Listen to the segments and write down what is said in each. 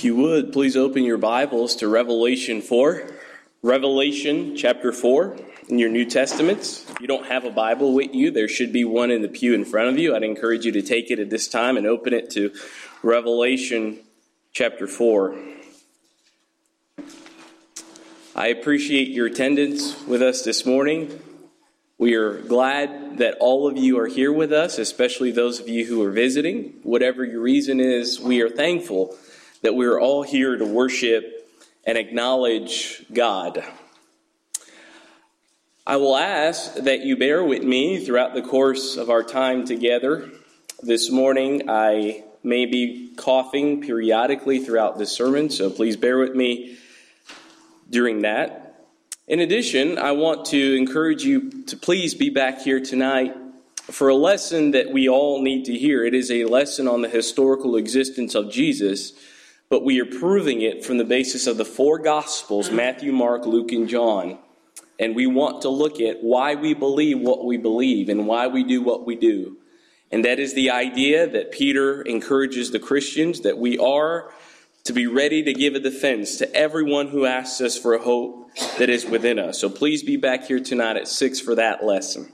If you would, please open your Bibles to Revelation 4. Revelation chapter 4 in your New Testaments. If you don't have a Bible with you, there should be one in the pew in front of you. I'd encourage you to take it at this time and open it to Revelation chapter 4. I appreciate your attendance with us this morning. We are glad that all of you are here with us, especially those of you who are visiting. Whatever your reason is, we are thankful that we are all here to worship and acknowledge God. I will ask that you bear with me throughout the course of our time together. This morning, I may be coughing periodically throughout this sermon, so please bear with me during that. In addition, I want to encourage you to please be back here tonight for a lesson that we all need to hear. It is a lesson on the historical existence of Jesus, but we are proving it from the basis of the four Gospels, Matthew, Mark, Luke, and John. And we want to look at why we believe what we believe and why we do what we do. And that is the idea that Peter encourages the Christians, that we are to be ready to give a defense to everyone who asks us for a hope that is within us. So please be back here tonight at 6 for that lesson.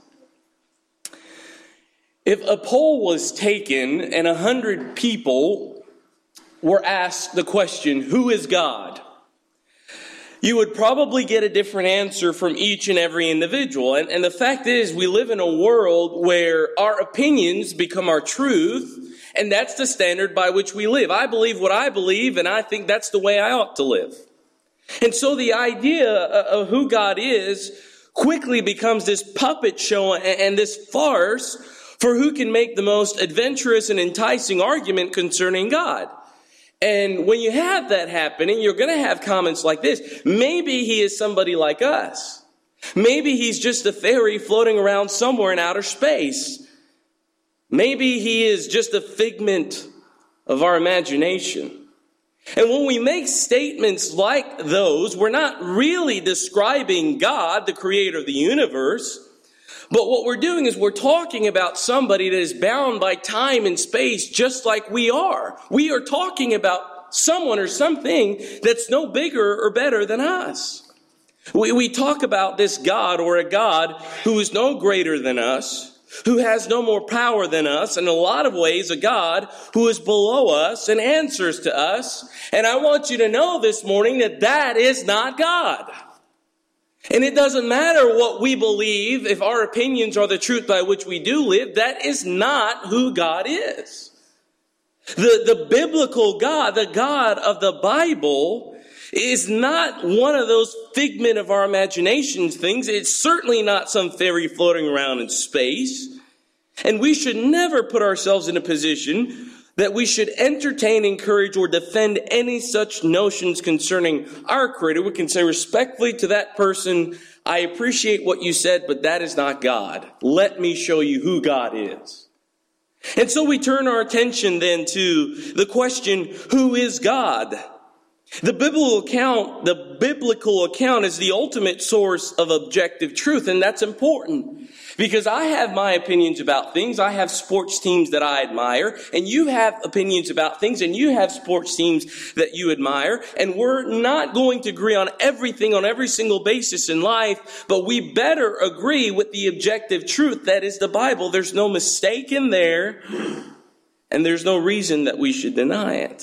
If a poll was taken and 100 people were asked the question, who is God? You would probably get a different answer from each and every individual. And the fact is, we live in a world where our opinions become our truth, and that's the standard by which we live. I believe what I believe, and I think that's the way I ought to live. And so the idea of who God is quickly becomes this puppet show and this farce for who can make the most adventurous and enticing argument concerning God. And when you have that happening, you're going to have comments like this. Maybe he is somebody like us. Maybe he's just a fairy floating around somewhere in outer space. Maybe he is just a figment of our imagination. And when we make statements like those, we're not really describing God, the creator of the universe. But what we're doing is we're talking about somebody that is bound by time and space just like we are. We are talking about someone or something that's no bigger or better than us. We talk about this God or a God who is no greater than us, who has no more power than us, and in a lot of ways a God who is below us and answers to us. And I want you to know this morning that that is not God. And it doesn't matter what we believe, if our opinions are the truth by which we do live, that is not who God is. The biblical God, the God of the Bible, is not one of those figment of our imaginations things. It's certainly not some fairy floating around in space. And we should never put ourselves in a position that we should entertain, encourage, or defend any such notions concerning our Creator. We can say respectfully to that person, I appreciate what you said, but that is not God. Let me show you who God is. And so we turn our attention then to the question, who is God? The biblical account is the ultimate source of objective truth, and that's important. Because I have my opinions about things. I have sports teams that I admire, and you have opinions about things, and you have sports teams that you admire. And we're not going to agree on everything on every single basis in life, but we better agree with the objective truth that is the Bible. There's no mistake in there, and there's no reason that we should deny it.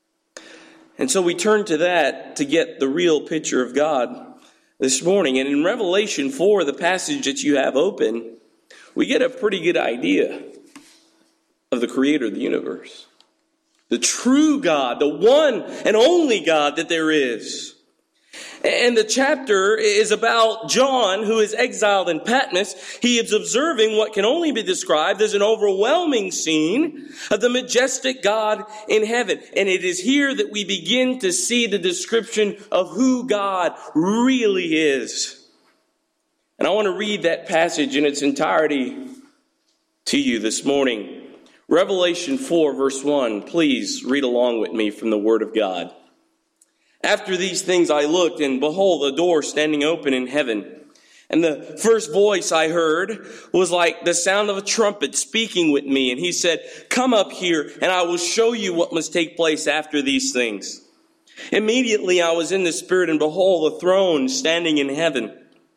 And so we turn to that to get the real picture of God this morning. And in Revelation 4, the passage that you have open, we get a pretty good idea of the creator of the universe. The true God, the one and only God that there is. And the chapter is about John, who is exiled in Patmos. He is observing what can only be described as an overwhelming scene of the majestic God in heaven. And it is here that we begin to see the description of who God really is. And I want to read that passage in its entirety to you this morning. Revelation 4, verse 1. Please read along with me from the Word of God. After these things I looked, and behold, a door standing open in heaven. And the first voice I heard was like the sound of a trumpet speaking with me. And he said, "Come up here, and I will show you what must take place after these things." Immediately I was in the Spirit, and behold, a throne standing in heaven.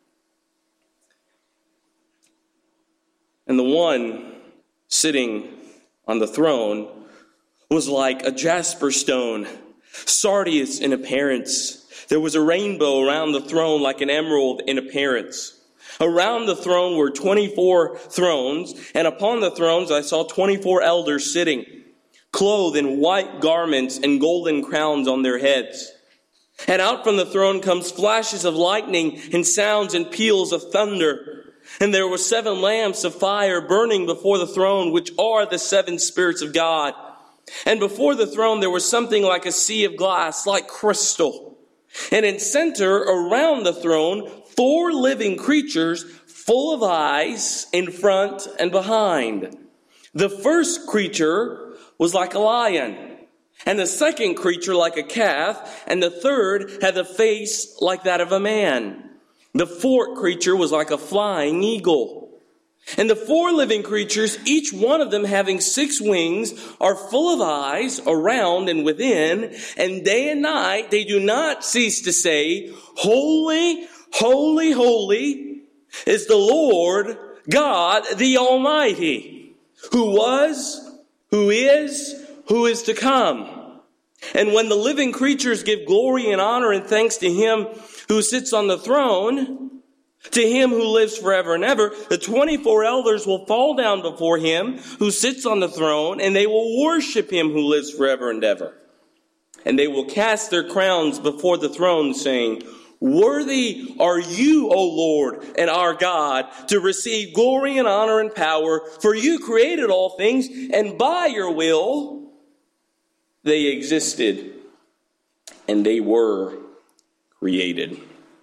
And the one sitting on the throne was like a jasper stone, sardius in appearance. There was a rainbow around the throne like an emerald in appearance. Around the throne were 24 thrones, and upon the thrones I saw 24 elders sitting, clothed in white garments and golden crowns on their heads. And out from the throne comes flashes of lightning and sounds and peals of thunder. And there were 7 lamps of fire burning before the throne, which are the 7 spirits of God. And before the throne there was something like a sea of glass, like crystal. And in center around the throne, 4 living creatures full of eyes in front and behind. The first creature was like a lion, and the second creature like a calf, and the third had a face like that of a man. The fourth creature was like a flying eagle. And the 4 living creatures, each one of them having 6 wings, are full of eyes around and within, and day and night they do not cease to say, Holy, holy, holy is the Lord God the Almighty, who was, who is to come. And when the living creatures give glory and honor and thanks to him who sits on the throne, to him who lives forever and ever, the 24 elders will fall down before him who sits on the throne, and they will worship him who lives forever and ever. And they will cast their crowns before the throne, saying, Worthy are you, O Lord and our God, to receive glory and honor and power, for you created all things, and by your will they existed, and they were created.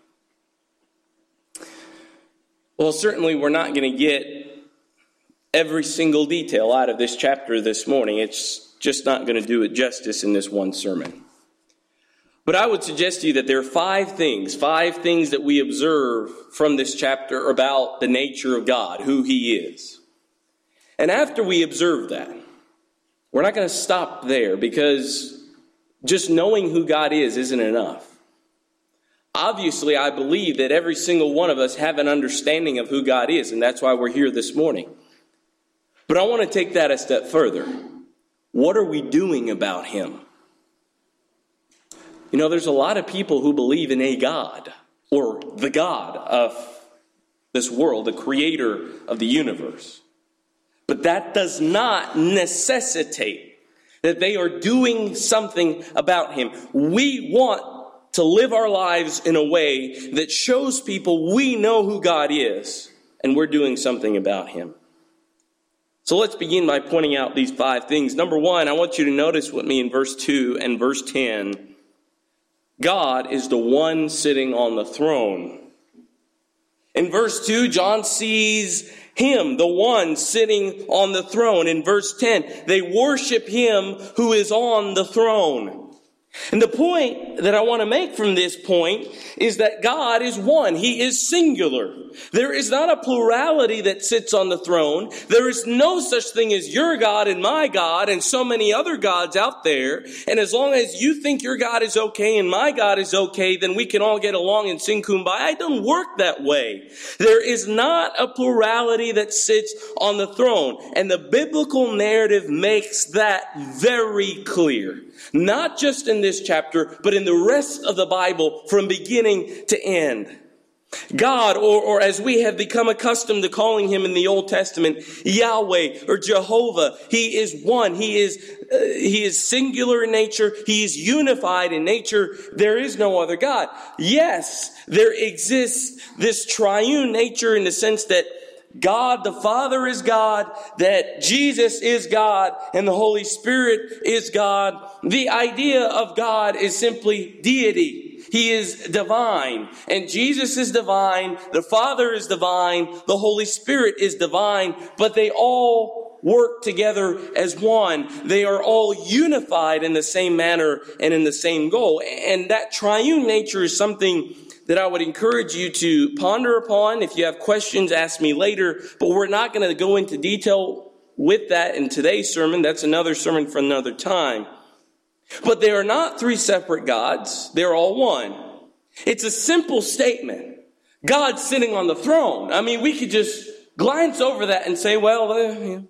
Well, certainly we're not going to get every single detail out of this chapter this morning. It's just not going to do it justice in this one sermon. But I would suggest to you that there are 5 things that we observe from this chapter about the nature of God, who he is. And after we observe that, we're not going to stop there, because just knowing who God is isn't enough. Obviously, I believe that every single one of us have an understanding of who God is, and that's why we're here this morning. But I want to take that a step further. What are we doing about him? You know, there's a lot of people who believe in a God, or the God of this world, the creator of the universe. But that does not necessitate that they are doing something about him. We want to live our lives in a way that shows people we know who God is, and we're doing something about him. So let's begin by pointing out these 5 things. Number 1, I want you to notice with me in verse 2 and verse 10, God is the one sitting on the throne. In verse 2, John sees him, the one sitting on the throne. In verse 10, they worship him who is on the throne. And the point that I want to make from this point is that God is one. He is singular. There is not a plurality that sits on the throne. There is no such thing as your God and my God and so many other gods out there. And as long as you think your God is okay and my God is okay, then we can all get along and sing Kumbaya. It doesn't work that way. There is not a plurality that sits on the throne. And the biblical narrative makes that very clear. Not just in this chapter, but in the rest of the Bible from beginning to end. God, or as we have become accustomed to calling him in the Old Testament, Yahweh or Jehovah, he is one. He is singular in nature. He is unified in nature. There is no other God. Yes, there exists this triune nature in the sense that God the Father is God, that Jesus is God, and the Holy Spirit is God. The idea of God is simply deity. He is divine, and Jesus is divine, the Father is divine, the Holy Spirit is divine, but they all work together as one. They are all unified in the same manner and in the same goal. And that triune nature is something that I would encourage you to ponder upon. If you have questions, ask me later. But we're not going to go into detail with that in today's sermon. That's another sermon for another time. But they are not three separate gods. They're all one. It's a simple statement. God's sitting on the throne. I mean, we could just glance over that and say, well,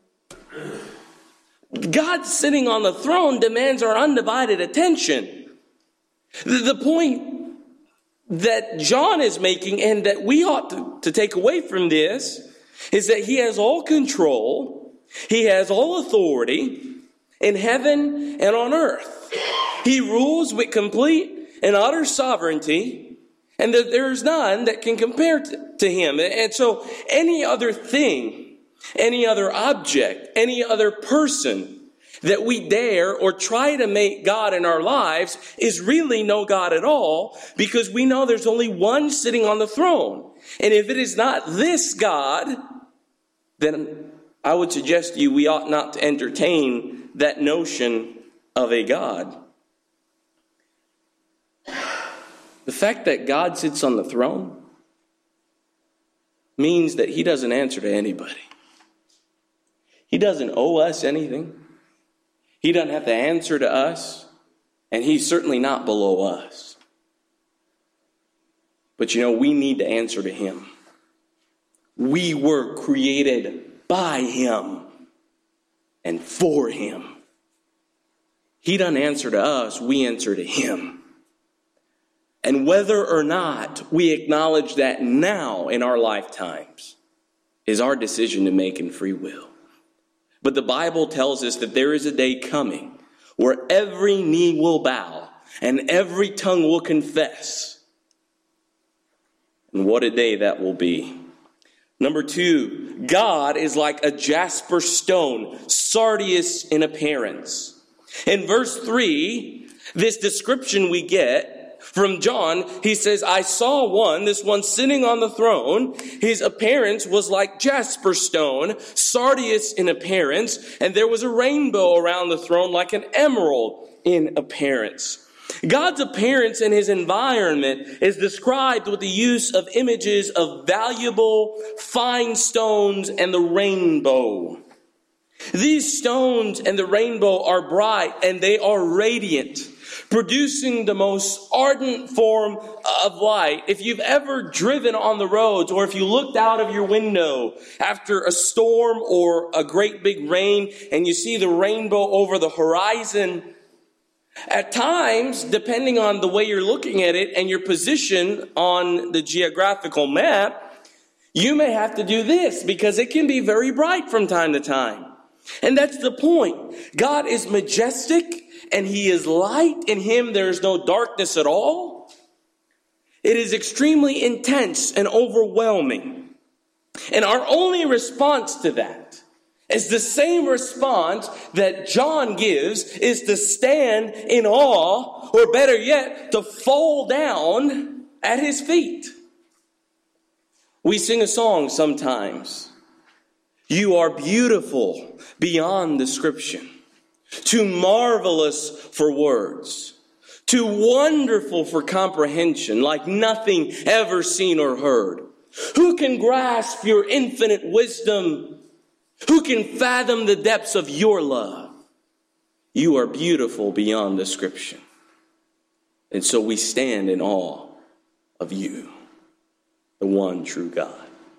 God sitting on the throne demands our undivided attention. The point that John is making, and that we ought to take away from this, is that he has all control, he has all authority in heaven and on earth. He rules with complete and utter sovereignty, and that there is none that can compare to him. And so any other thing, any other object, any other person that we dare or try to make God in our lives is really no God at all, because we know there's only one sitting on the throne. And if it is not this God, then I would suggest to you we ought not to entertain that notion of a God. The fact that God sits on the throne means that he doesn't answer to anybody. He doesn't owe us anything. He doesn't have to answer to us, and he's certainly not below us. But we need to answer to him. We were created by him and for him. He doesn't answer to us, we answer to him. And whether or not we acknowledge that now in our lifetimes is our decision to make in free will. But the Bible tells us that there is a day coming where every knee will bow and every tongue will confess. And what a day that will be. Number 2, God is like a jasper stone, sardius in appearance. In verse 3, this description we get from John, he says, I saw this one sitting on the throne. His appearance was like jasper stone, sardius in appearance, and there was a rainbow around the throne like an emerald in appearance. God's appearance and his environment is described with the use of images of valuable, fine stones and the rainbow. These stones and the rainbow are bright and they are radiant, producing the most ardent form of light. If you've ever driven on the roads, or if you looked out of your window after a storm or a great big rain and you see the rainbow over the horizon, at times, depending on the way you're looking at it and your position on the geographical map, you may have to do this because it can be very bright from time to time. And that's the point. God is majestic and he is light. In him there is no darkness at all. It is extremely intense and overwhelming. And our only response to that is the same response that John gives, is to stand in awe, or better yet, to fall down at his feet. We sing a song sometimes. You are beautiful beyond description, too marvelous for words, too wonderful for comprehension, like nothing ever seen or heard. Who can grasp your infinite wisdom? Who can fathom the depths of your love? You are beautiful beyond description. And so we stand in awe of you, the one true God.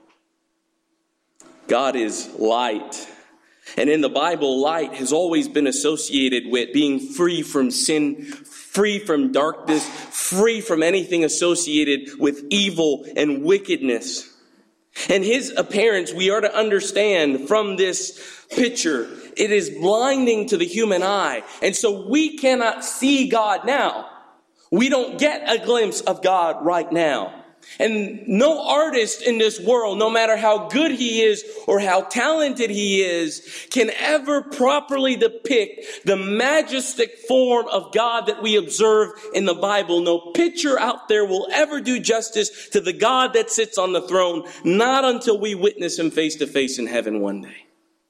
God is light. And in the Bible, light has always been associated with being free from sin, free from darkness, free from anything associated with evil and wickedness. And his appearance, we are to understand from this picture, it is blinding to the human eye. And so we cannot see God now. We don't get a glimpse of God right now. And no artist in this world, no matter how good he is or how talented he is, can ever properly depict the majestic form of God that we observe in the Bible. No picture out there will ever do justice to the God that sits on the throne, not until we witness him face to face in heaven one day.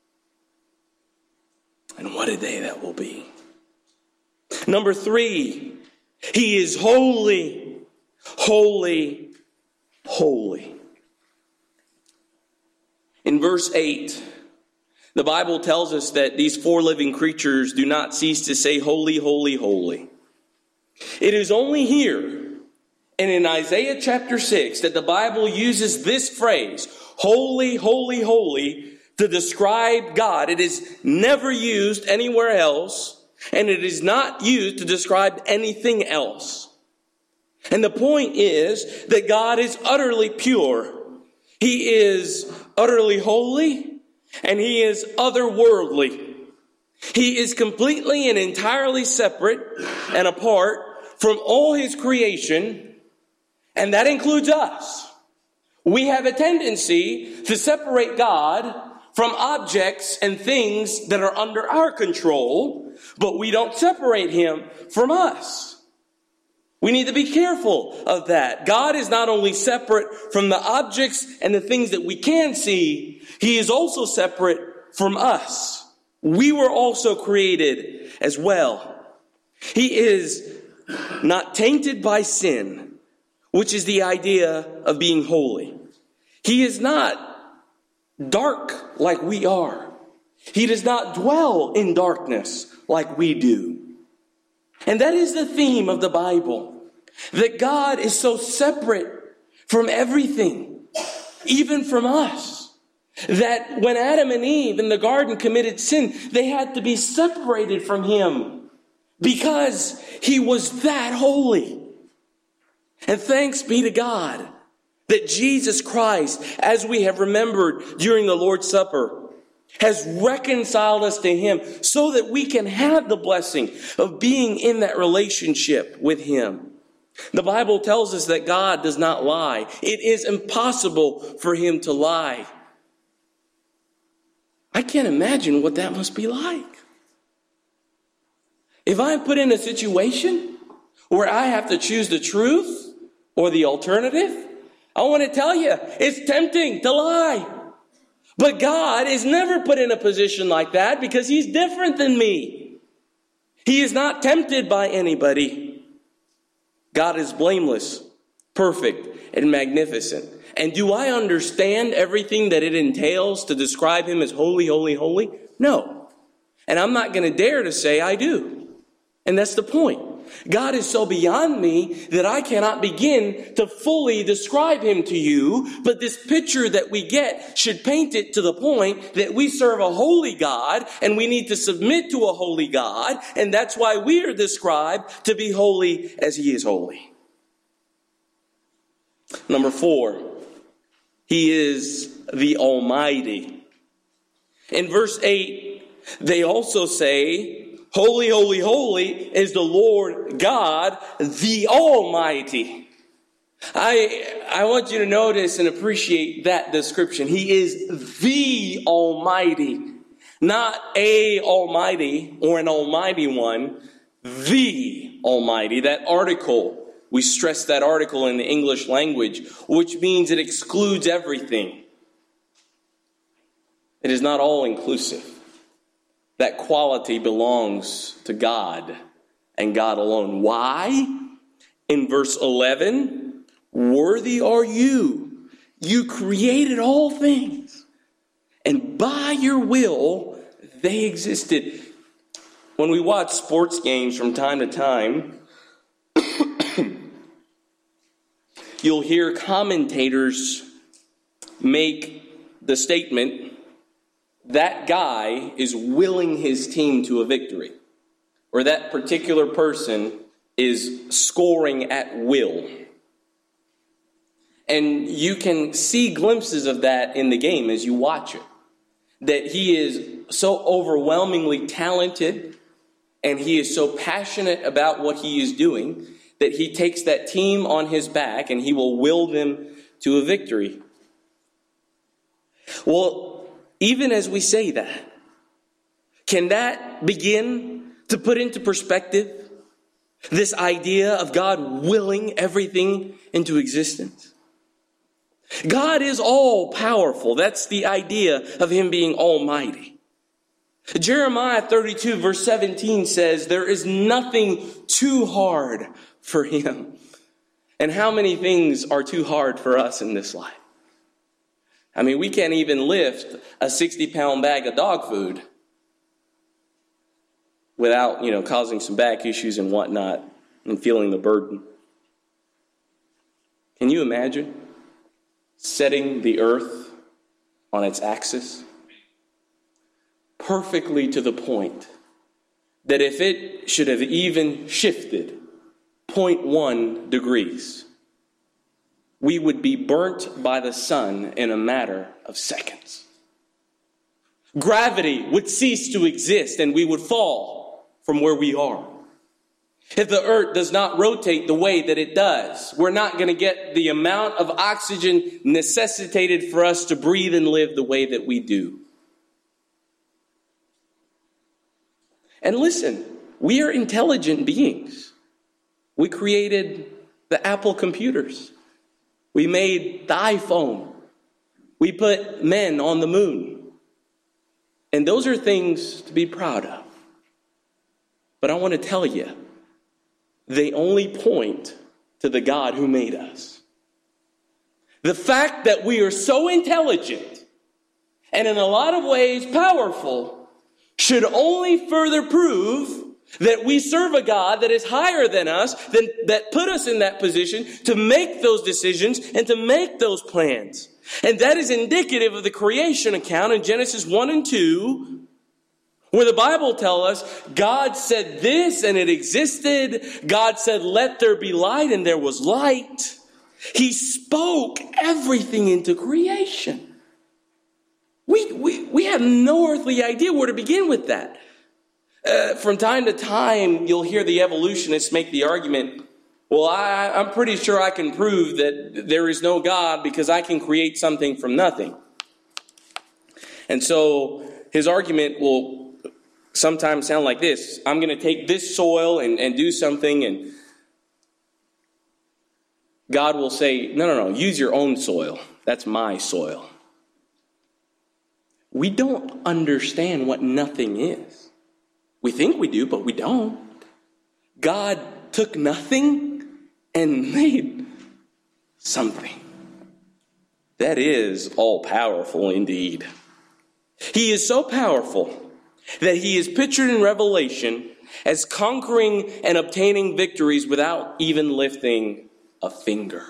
And what a day that will be. Number 3, he is holy, holy, holy. In verse 8, The Bible tells us that these four living creatures do not cease to say, "Holy, holy, holy." It is only here and in Isaiah chapter 6 that the Bible uses this phrase, "Holy, holy, holy," to describe God. It is never used anywhere else, and it is not used to describe anything else. And the point is that God is utterly pure. He is utterly holy, and He is otherworldly. He is completely and entirely separate and apart from all His creation, and that includes us. We have a tendency to separate God from objects and things that are under our control, but we don't separate Him from us. We need to be careful of that. God is not only separate from the objects and the things that we can see, He is also separate from us. We were also created as well. He is not tainted by sin, which is the idea of being holy. He is not dark like we are. He does not dwell in darkness like we do. And that is the theme of the Bible, that God is so separate from everything, even from us, that when Adam and Eve in the garden committed sin, they had to be separated from Him because He was that holy. And thanks be to God that Jesus Christ, as we have remembered during the Lord's Supper, has reconciled us to Him so that we can have the blessing of being in that relationship with Him. The Bible tells us that God does not lie. It is impossible for Him to lie. I can't imagine what that must be like. If I'm put in a situation where I have to choose the truth or the alternative, I want to tell you, it's tempting to lie. But God is never put in a position like that because He's different than me. He is not tempted by anybody. God is blameless, perfect, and magnificent. And do I understand everything that it entails to describe Him as holy, holy, holy? No. And I'm not going to dare to say I do. And that's the point. God is so beyond me that I cannot begin to fully describe Him to you, but this picture that we get should paint it to the point that we serve a holy God and we need to submit to a holy God, and that's why we are described to be holy as He is holy. Number 4, He is the Almighty. In verse 8, they also say, "Holy, holy, holy is the Lord God, the Almighty." I want you to notice and appreciate that description. He is the Almighty. Not a Almighty or an Almighty one. The Almighty. That article, we stress that article in the English language, which means it excludes everything. It is not all inclusive. That quality belongs to God and God alone. Why? In verse 11, "Worthy are you. You created all things, and by your will they existed." When we watch sports games from time to time, you'll hear commentators make the statement, that guy is willing his team to a victory, or that particular person is scoring at will. And you can see glimpses of that in the game as you watch it. That he is so overwhelmingly talented and he is so passionate about what he is doing that he takes that team on his back and he will will them to a victory. Well, even as we say that, can that begin to put into perspective this idea of God willing everything into existence? God is all powerful. That's the idea of Him being almighty. Jeremiah 32 verse 17 says, "There is nothing too hard for Him." And how many things are too hard for us in this life? I mean, we can't even lift a 60-pound bag of dog food without, causing some back issues and whatnot and feeling the burden. Can you imagine setting the earth on its axis perfectly to the point that if it should have even shifted 0.1 degrees, we would be burnt by the sun in a matter of seconds? Gravity would cease to exist and we would fall from where we are. If the earth does not rotate the way that it does, we're not going to get the amount of oxygen necessitated for us to breathe and live the way that we do. And listen, we are intelligent beings. We created the Apple computers. We made the iPhone. We put men on the moon. And those are things to be proud of. But I want to tell you, they only point to the God who made us. The fact that we are so intelligent and in a lot of ways powerful should only further prove that we serve a God that is higher than us, that put us in that position to make those decisions and to make those plans. And that is indicative of the creation account in Genesis 1 and 2, where the Bible tells us God said this and it existed. God said, let there be light, and there was light. He spoke everything into creation. We have no earthly idea where to begin with that. From time to time, you'll hear the evolutionists make the argument, well, I'm pretty sure I can prove that there is no God because I can create something from nothing. And so his argument will sometimes sound like this. I'm going to take this soil and do something, and God will say, no, use your own soil. That's my soil. We don't understand what nothing is. We think we do, but we don't. God took nothing and made something. That is all-powerful indeed. He is so powerful that he is pictured in Revelation as conquering and obtaining victories without even lifting a finger.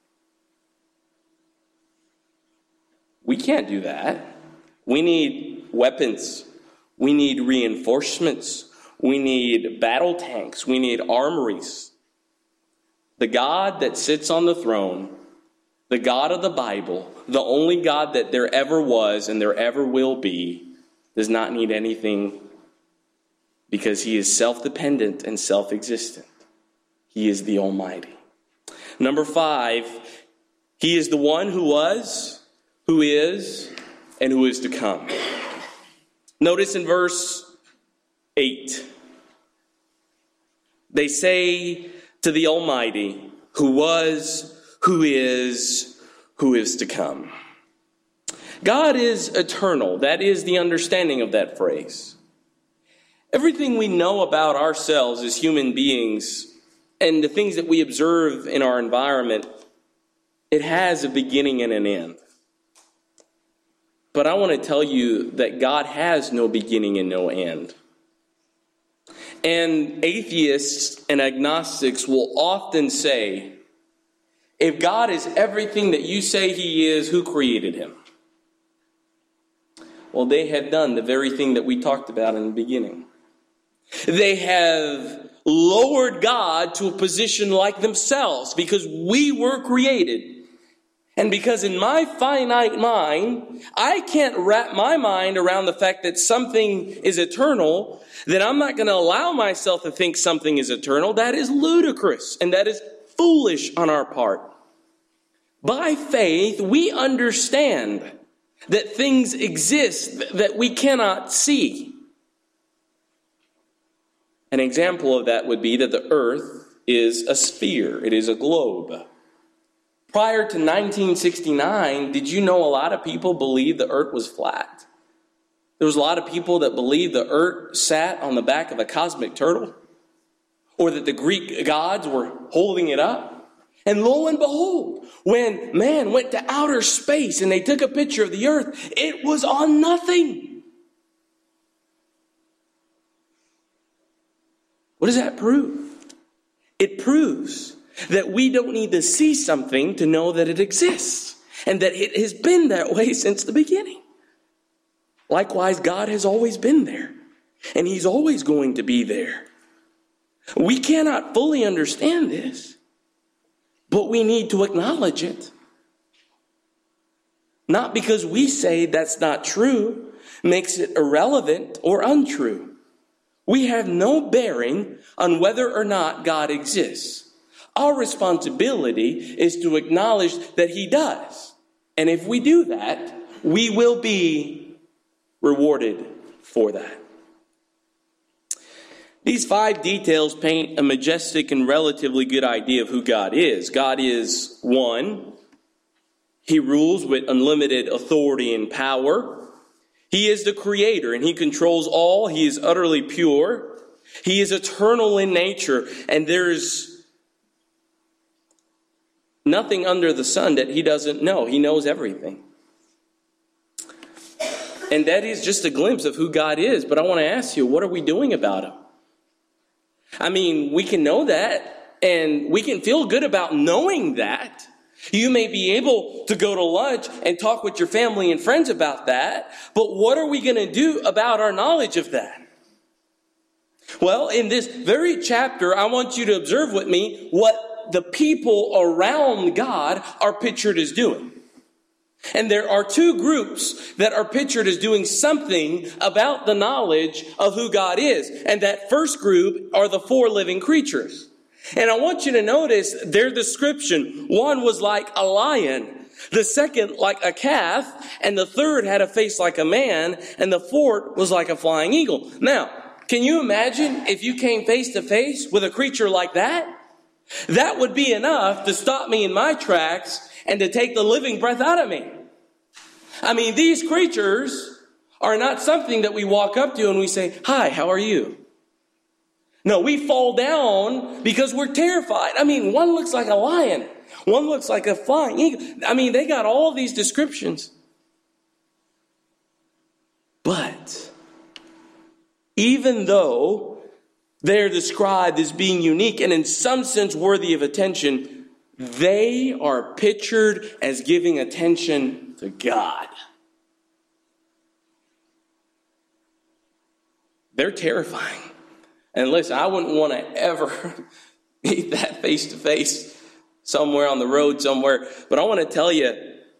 We can't do that. We need weapons. We need reinforcements. We need battle tanks. We need armories. The God that sits on the throne, the God of the Bible, the only God that there ever was and there ever will be, does not need anything because he is self-dependent and self-existent. He is the Almighty. Number 5, he is the one who was, who is, and who is to come. Notice in verse 8, they say to the Almighty, who was, who is to come. God is eternal. That is the understanding of that phrase. Everything we know about ourselves as human beings and the things that we observe in our environment, it has a beginning and an end. But I want to tell you that God has no beginning and no end. And atheists and agnostics will often say, if God is everything that you say he is, who created him? Well, they have done the very thing that we talked about in the beginning. They have lowered God to a position like themselves because we were created. And because in my finite mind, I can't wrap my mind around the fact that something is eternal, then I'm not going to allow myself to think something is eternal. That is ludicrous and that is foolish on our part. By faith, we understand that things exist that we cannot see. An example of that would be that the earth is a sphere. It is a globe. Prior to 1969, did you know a lot of people believed the earth was flat? There was a lot of people that believed the earth sat on the back of a cosmic turtle, or that the Greek gods were holding it up. And lo and behold, when man went to outer space and they took a picture of the earth, it was on nothing. What does that prove? It proves that we don't need to see something to know that it exists, and that it has been that way since the beginning. Likewise, God has always been there, and He's always going to be there. We cannot fully understand this, but we need to acknowledge it. Not because we say that's not true makes it irrelevant or untrue. We have no bearing on whether or not God exists. Our responsibility is to acknowledge that He does. And if we do that, we will be rewarded for that. These 5 details paint a majestic and relatively good idea of who God is. God is one. He rules with unlimited authority and power. He is the creator and He controls all. He is utterly pure. He is eternal in nature, and there is nothing under the sun that He doesn't know. He knows everything. And that is just a glimpse of who God is. But I want to ask you, what are we doing about Him? I mean, we can know that, and we can feel good about knowing that. You may be able to go to lunch and talk with your family and friends about that, but what are we going to do about our knowledge of that? Well, in this very chapter, I want you to observe with me what the people around God are pictured as doing. And there are 2 groups that are pictured as doing something about the knowledge of who God is. And that first group are the 4 living creatures. And I want you to notice their description. One was like a lion, the second like a calf, and the third had a face like a man, and the fourth was like a flying eagle. Now, can you imagine if you came face to face with a creature like that? That would be enough to stop me in my tracks and to take the living breath out of me. I mean, these creatures are not something that we walk up to and we say, "Hi, how are you?" No, we fall down because we're terrified. I mean, one looks like a lion. One looks like a flying eagle. I mean, they got all these descriptions. But even though they're described as being unique and in some sense worthy of attention, they are pictured as giving attention to God. They're terrifying. And listen, I wouldn't want to ever meet that face to face somewhere on the road somewhere. But I want to tell you,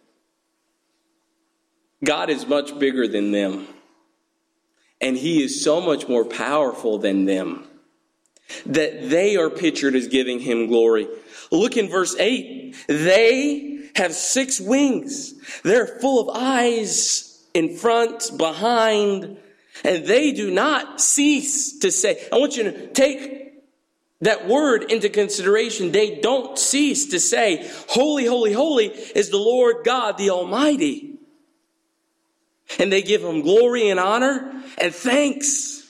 God is much bigger than them. And He is so much more powerful than them, that they are pictured as giving Him glory. Look in verse 8. They have 6 wings. They're full of eyes in front, behind, and they do not cease to say. I want you to take that word into consideration. They don't cease to say, "Holy, holy, holy is the Lord God, the Almighty." And they give Him glory and honor and thanks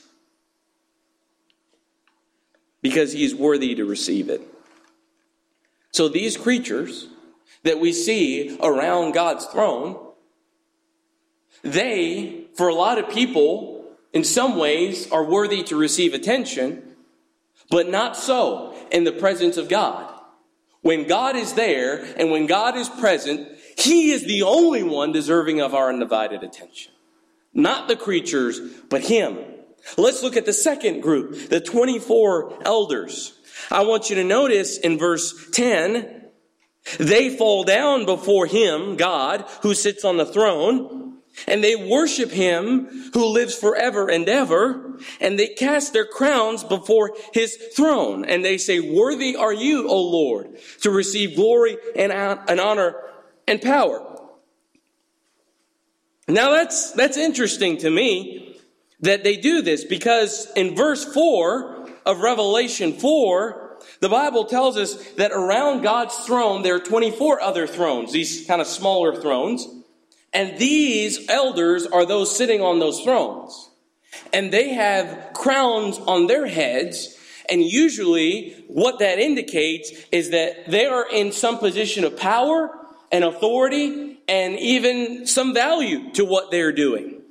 because He is worthy to receive it. So these creatures that we see around God's throne, they, for a lot of people, in some ways, are worthy to receive attention, but not so in the presence of God. When God is there and when God is present, He is the only one deserving of our undivided attention. Not the creatures, but Him. Let's look at the second group, the 24 elders. I want you to notice in verse 10, they fall down before Him, God, who sits on the throne, and they worship Him who lives forever and ever, and they cast their crowns before His throne, and they say, "Worthy are You, O Lord, to receive glory and honor and power." Now that's interesting to me that they do this, because in verse 4 of Revelation 4, the Bible tells us that around God's throne there are 24 other thrones, these kind of smaller thrones. And these elders are those sitting on those thrones. And they have crowns on their heads. And usually what that indicates is that they are in some position of power and authority and even some value to what they're doing.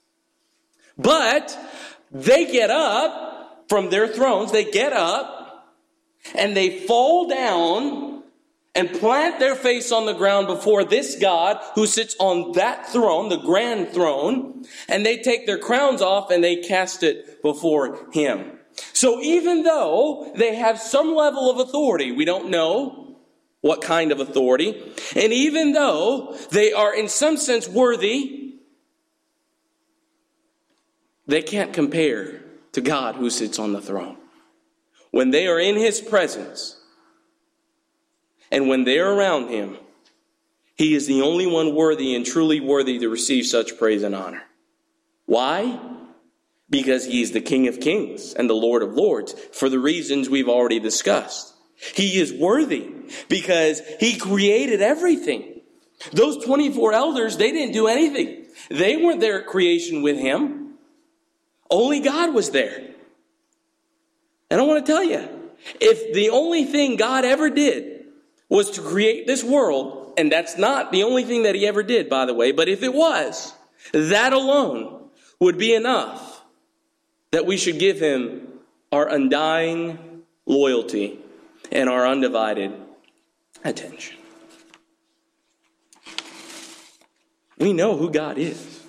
But they get up from their thrones, they get up and they fall down and plant their face on the ground before this God who sits on that throne, the grand throne, and they take their crowns off and they cast it before him. So even though they have some level of authority, we don't know what kind of authority, and even though they are in some sense worthy, they can't compare to God who sits on the throne. When they are in his presence, and when they are around him, he is the only one worthy and truly worthy to receive such praise and honor. Why? Because he is the King of Kings and the Lord of Lords, for the reasons we've already discussed. He is worthy because he created everything. Those 24 elders, they didn't do anything. They weren't there at creation with him. Only God was there. And I want to tell you, if the only thing God ever did was to create this world, and that's not the only thing that he ever did, by the way, but if it was, that alone would be enough that we should give him our undying loyalty and our undivided attention. We know who God is.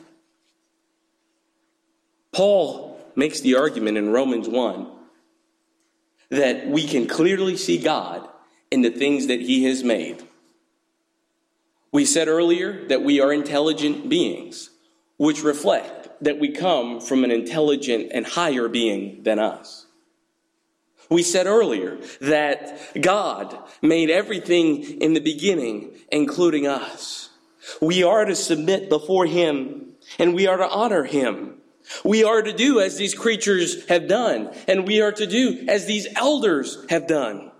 Paul makes the argument in Romans 1 that we can clearly see God in the things that he has made. We said earlier that we are intelligent beings, which reflect that we come from an intelligent and higher being than us. We said earlier that God made everything in the beginning, including us. We are to submit before him, and we are to honor him. We are to do as these creatures have done, and we are to do as these elders have done,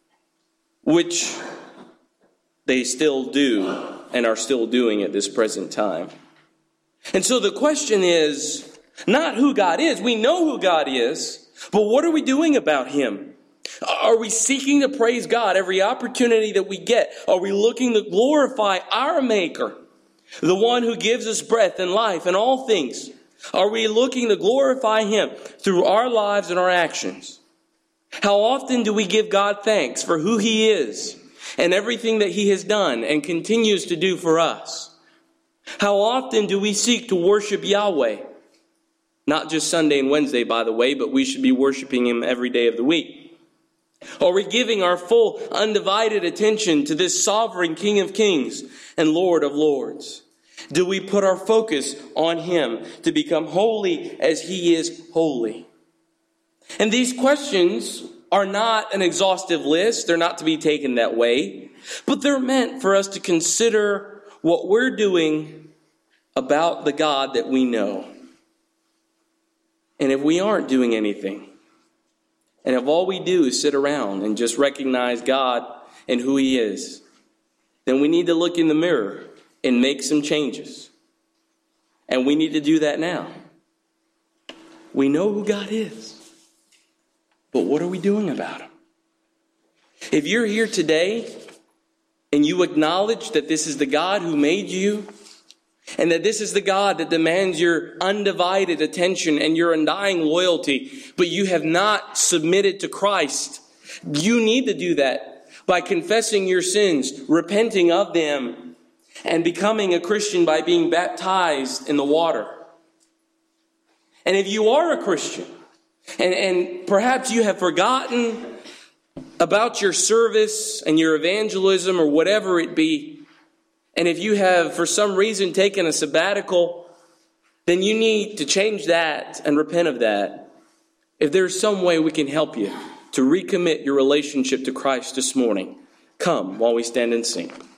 which they still do and are still doing at this present time. And so the question is not who God is. We know who God is, but what are we doing about him? Are we seeking to praise God every opportunity that we get? Are we looking to glorify our Maker, the one who gives us breath and life and all things? Are we looking to glorify him through our lives and our actions? How often do we give God thanks for who he is and everything that he has done and continues to do for us? How often do we seek to worship Yahweh? Not just Sunday and Wednesday, by the way, but we should be worshiping him every day of the week. Are we giving our full, undivided attention to this sovereign King of Kings and Lord of Lords? Do we put our focus on him to become holy as he is holy? And these questions are not an exhaustive list. They're not to be taken that way. But they're meant for us to consider what we're doing about the God that we know. And if we aren't doing anything, and if all we do is sit around and just recognize God and who he is, then we need to look in the mirror and make some changes. And we need to do that now. We know who God is. But what are we doing about him? If you're here today and you acknowledge that this is the God who made you, and that this is the God that demands your undivided attention and your undying loyalty, but you have not submitted to Christ, you need to do that by confessing your sins, repenting of them, and becoming a Christian by being baptized in the water. And if you are a Christian, and perhaps you have forgotten about your service and your evangelism or whatever it be, and if you have for some reason taken a sabbatical, then you need to change that and repent of that. If there's some way we can help you to recommit your relationship to Christ this morning, come while we stand and sing.